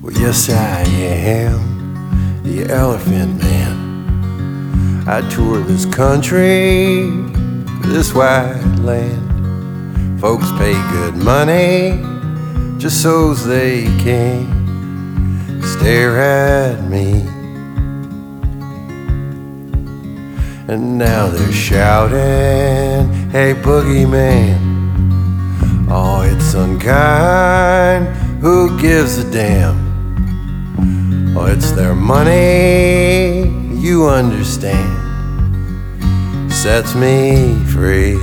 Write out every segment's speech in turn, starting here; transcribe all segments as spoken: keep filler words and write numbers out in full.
Well, yes, I am the Elephant Man. I tour this country, this wide land. Folks pay good money just so's they can stare at me. And now they're shouting, hey, boogeyman. Oh, it's unkind, who gives a damn? Oh, it's their money, you understand, sets me free.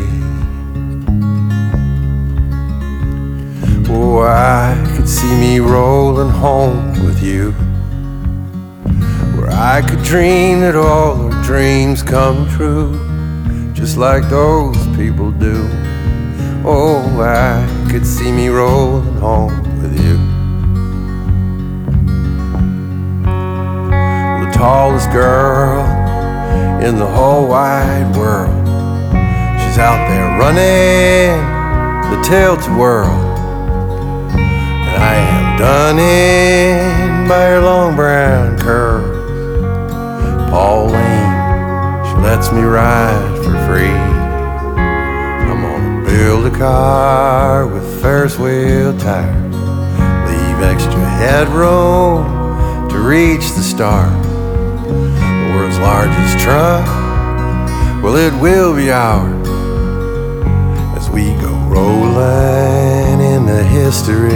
Oh, I could see me rolling home with you, where I could dream that all our dreams come true, just like those people do. Oh, I could see me rolling home with you. The tallest girl in the whole wide world, she's out there running the Tilted world. And I am done in by her long brown curls. Pauline, she lets me ride for free. I'm gonna build a car with Ferris wheel tires, leave extra headroom to reach the stars. The world's largest truck, well, it will be ours as we go rolling into history.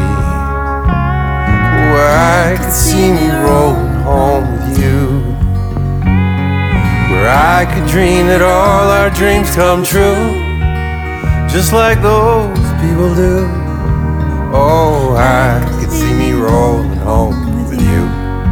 Where I could see me rolling home with you, where I could dream that all our dreams come true, just like those people do. Oh, I could see me rolling home with you.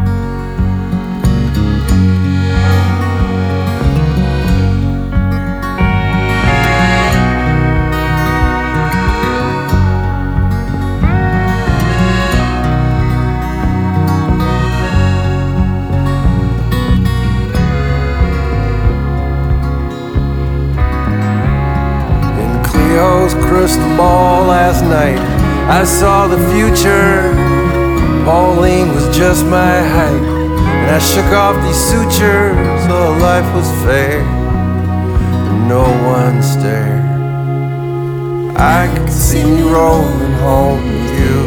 Crystal ball last night, I saw the future. Pauline was just my height, and I shook off these sutures. Oh, life was fair, and no one stared. I could see me rolling home with you,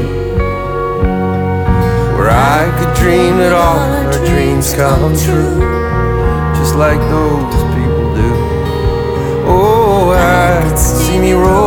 where I could dream that all our dreams come true, just like those people do. Oh, I could see me rolling